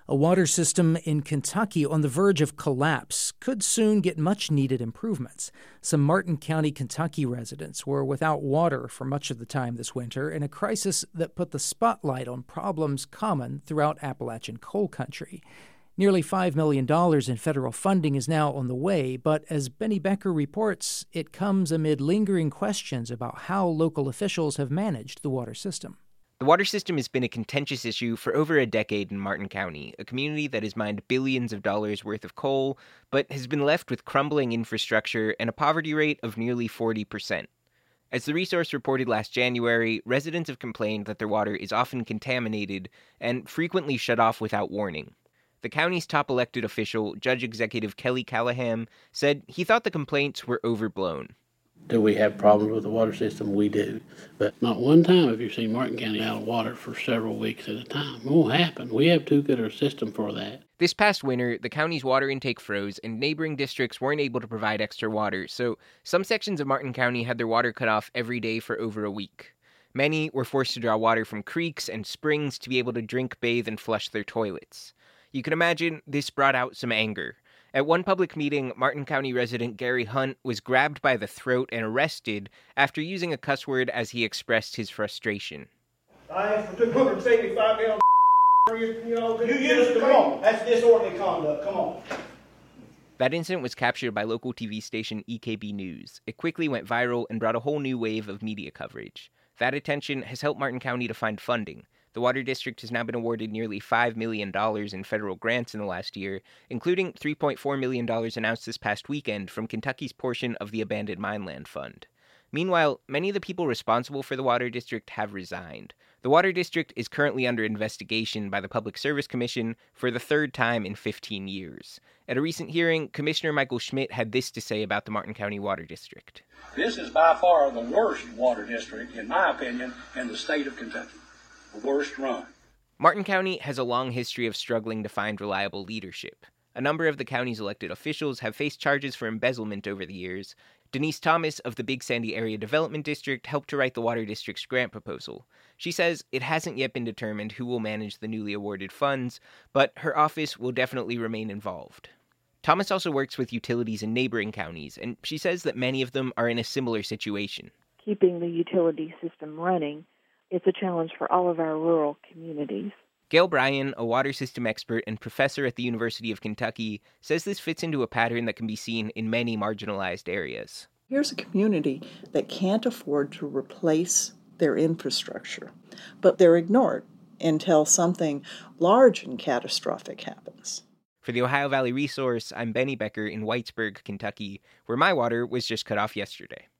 A water system in Kentucky on the verge of collapse could soon get much-needed improvements. Some Martin County, Kentucky residents were without water for much of the time this winter in a crisis that put the spotlight on problems common throughout Appalachian coal country. Nearly $5 million in federal funding is now on the way, but as Benny Becker reports, it comes amid lingering questions about how local officials have managed the water system. The water system has been a contentious issue for over a decade in Martin County, a community that has mined billions of dollars worth of coal, but has been left with crumbling infrastructure and a poverty rate of nearly 40%. As the resource reported last January, residents have complained that their water is often contaminated and frequently shut off without warning. The county's top elected official, Judge Executive Kelly Callahan, said he thought the complaints were overblown. Do we have problems with the water system? We do. But not one time have you seen Martin County out of water for several weeks at a time. It won't happen. We have too good a system for that. This past winter, the county's water intake froze and neighboring districts weren't able to provide extra water, so some sections of Martin County had their water cut off every day for over a week. Many were forced to draw water from creeks and springs to be able to drink, bathe, and flush their toilets. You can imagine this brought out some anger. At one public meeting, Martin County resident Gary Hunt was grabbed by the throat and arrested after using a cuss word as he expressed his frustration. I asked for $275 gallons. You used to come on. That's disorderly conduct. Come on. That incident was captured by local TV station EKB News. It quickly went viral and brought a whole new wave of media coverage. That attention has helped Martin County to find funding. The Water District has now been awarded nearly $5 million in federal grants in the last year, including $3.4 million announced this past weekend from Kentucky's portion of the Abandoned Mineland Fund. Meanwhile, many of the people responsible for the Water District have resigned. The Water District is currently under investigation by the Public Service Commission for the third time in 15 years. At a recent hearing, Commissioner Michael Schmidt had this to say about the Martin County Water District. This is by far the worst water district, in my opinion, in the state of Kentucky. Worst run. Martin County has a long history of struggling to find reliable leadership. A number of the county's elected officials have faced charges for embezzlement over the years. Denise Thomas of the Big Sandy Area Development District helped to write the Water District's grant proposal. She says it hasn't yet been determined who will manage the newly awarded funds, but her office will definitely remain involved. Thomas also works with utilities in neighboring counties, and she says that many of them are in a similar situation. Keeping the utility system running, it's a challenge for all of our rural communities. Gail Bryan, a water system expert and professor at the University of Kentucky, says this fits into a pattern that can be seen in many marginalized areas. Here's a community that can't afford to replace their infrastructure, but they're ignored until something large and catastrophic happens. For the Ohio Valley Resource, I'm Benny Becker in Whitesburg, Kentucky, where my water was just cut off yesterday.